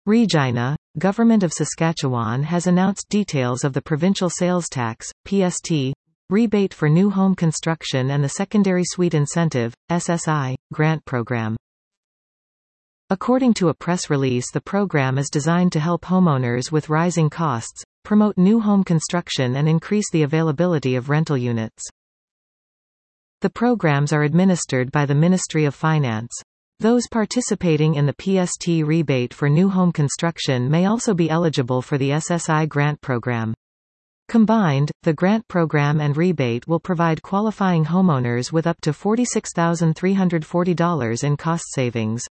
Regina, Government of Saskatchewan has announced details of the Provincial Sales Tax (PST) rebate for new home construction and the Secondary Suite Incentive (SSI) grant program. According to a press release, the program is designed to help homeowners with rising costs, promote new home construction and increase the availability of rental units. The programs are administered by the Ministry of Finance. Those participating in the PST rebate for new home construction may also be eligible for the SSI grant program. Combined, the grant program and rebate will provide qualifying homeowners with up to $46,340 in cost savings.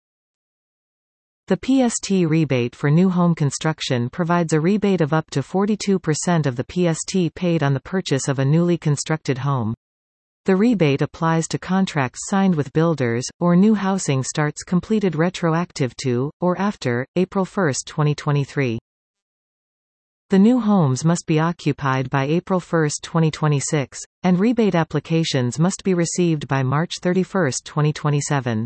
The PST rebate for new home construction provides a rebate of up to 42% of the PST paid on the purchase of a newly constructed home. The rebate applies to contracts signed with builders, or new housing starts completed retroactive to, or after, April 1, 2023. The new homes must be occupied by April 1, 2026, and rebate applications must be received by March 31, 2027.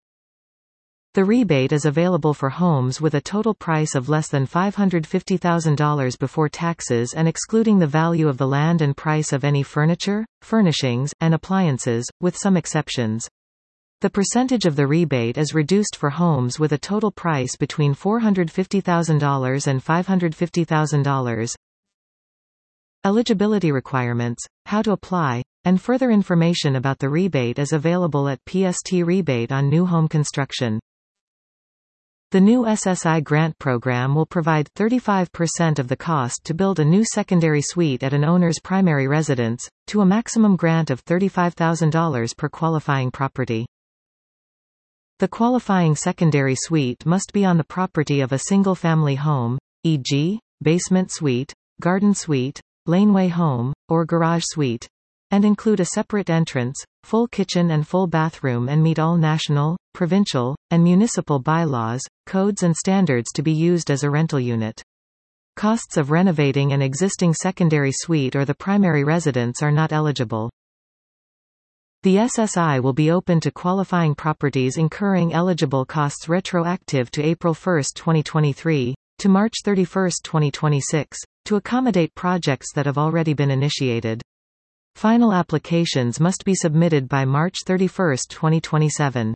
The rebate is available for homes with a total price of less than $550,000 before taxes and excluding the value of the land and price of any furniture, furnishings, and appliances, with some exceptions. The percentage of the rebate is reduced for homes with a total price between $450,000 and $550,000. Eligibility requirements, how to apply, and further information about the rebate is available at PST Rebate on New Home Construction. The new SSI grant program will provide 35% of the cost to build a new secondary suite at an owner's primary residence, to a maximum grant of $35,000 per qualifying property. The qualifying secondary suite must be on the property of a single-family home, e.g., basement suite, garden suite, laneway home, or garage suite, and include a separate entrance, full kitchen and full bathroom and meet all national, provincial, and municipal bylaws, codes and standards to be used as a rental unit. Costs of renovating an existing secondary suite or the primary residence are not eligible. The SSI will be open to qualifying properties incurring eligible costs retroactive to April 1, 2023, to March 31, 2026, to accommodate projects that have already been initiated. Final applications must be submitted by March 31, 2027.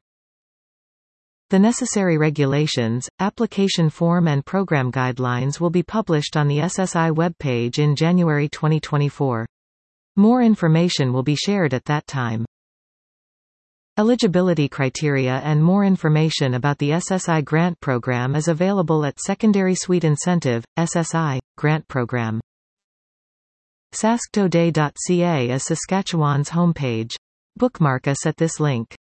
The necessary regulations, application form and program guidelines will be published on the SSI webpage in January 2024. More information will be shared at that time. Eligibility criteria and more information about the SSI grant program is available at Secondary Suite Incentive, SSI, Grant Program. sasktoday.ca is Saskatchewan's homepage. Bookmark us at this link.